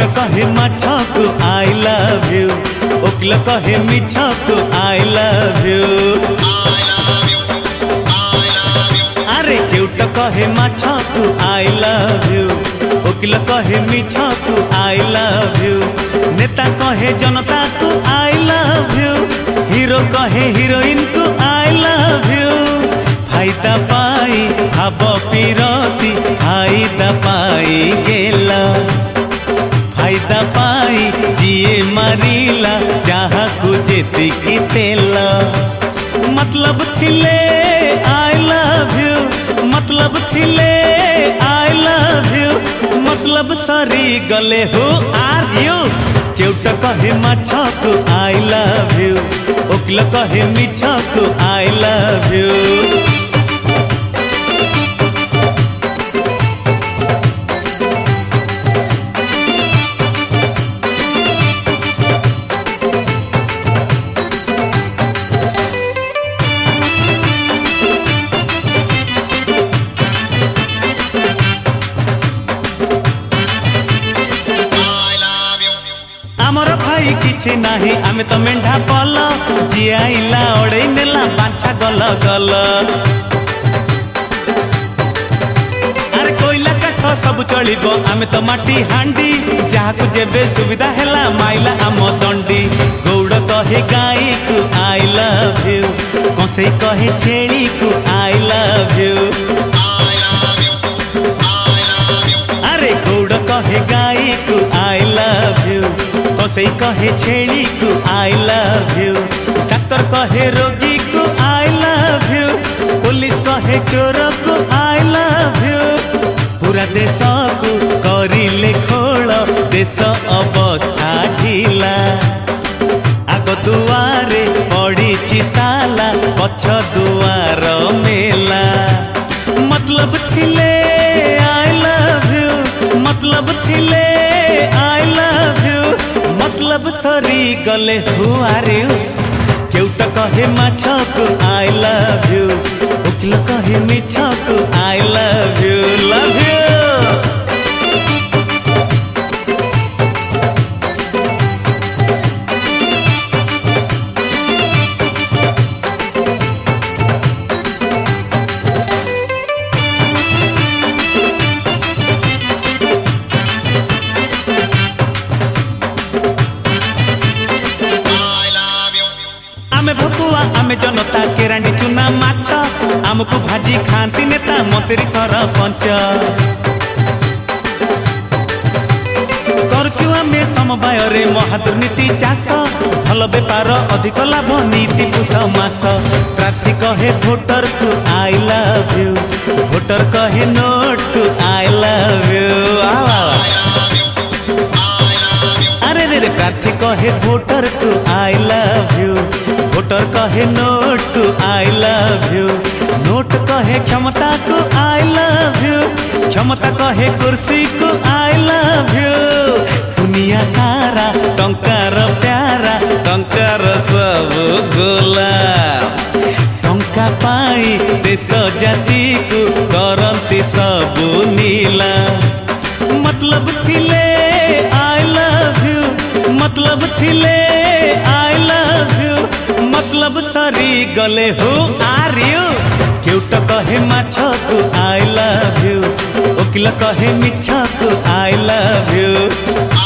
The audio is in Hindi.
कहे माछ को आई लव यू, ओकिल कहे मिछ को आई लव यू। अरे क्यूट कहे माछ को आई लव यू, ओकिल कहे मिछ को आई लव यू। नेता कहे जनता को आई लव यू, हीरो कहे हीरोइन को आई लव यू। फायदा पाई भाव पीरती फायदा पाई गेला, फायदा पाई जिए मारिला जहा को जेतिकी तेला। मतलब थिले आई लव यू, मतलब थिले आई लव यू, मतलब सरी गले हो आर यू। क्यूट कहे माछ को आई लव यू, ओकिल कहे मिछ को आई लव यू। आमर भाई किछि नाही आमे तो मेंढा पल, जी आइला ओडे नेला बाछा गल गल। अरे कोइला काठ सब चलिबो आमे तो माटी हांडी, जहा को जेबे सुविधा हेला माइला आम दंडी। गौड़ कहे गाई को आई लव यू, कसे कहे छेड़ी को आई लव यू। अरे गौड़ कहे गाई को आई लव यू, कसे कहे छेड़ी को आई लव यू। डॉक्टर कहे रोगी को आई लव यू, पुलिस कहे चोर को आई लव यू। पूरा देश को करिले खोल, देश अवस्था ढीला। आग दुआरे पड़ी ताला, पछ दुआर मेला। मतलब थिले आई लव यू, मतलब थिले आई लव यू, मतलब सरी गले हु आर यू। क्यूट कहे माछ को आई लव यू, ओकिल कहे मिछ को I love you, love you. आमे भकुआ आमे जनता केरांडी चुना माछ, आमको भाजी खाती नेता मंत्री सरपंच। करछु आमे समवाय रे महादुर्नीति चाष, भल बेपार अधिक लाभ नीति पुष मास। प्रार्थी कहे भोटर को आई लव यू, भोटर कहे नोट को आई लव यू। अरे रे प्रार्थी कहे भोटर को आई लव यू, भोटर कहे नोट को आई लव यू। नोट कहे क्षमता को आई लव यू, क्षमता कहे कुर्सी को आई लव यू। दुनिया सारा टंकार प्यारा, टंकार सब गोलाम। टंका पाई देश जाति को करंती सब नीला। मतलब थिले आई लव यू, मतलब थिले आई लव यू, मतलब सरी गले हो आर यू। क्यूट कहे माछ को आई लव यू, ओकिल कहे मिछ को आई लव यू।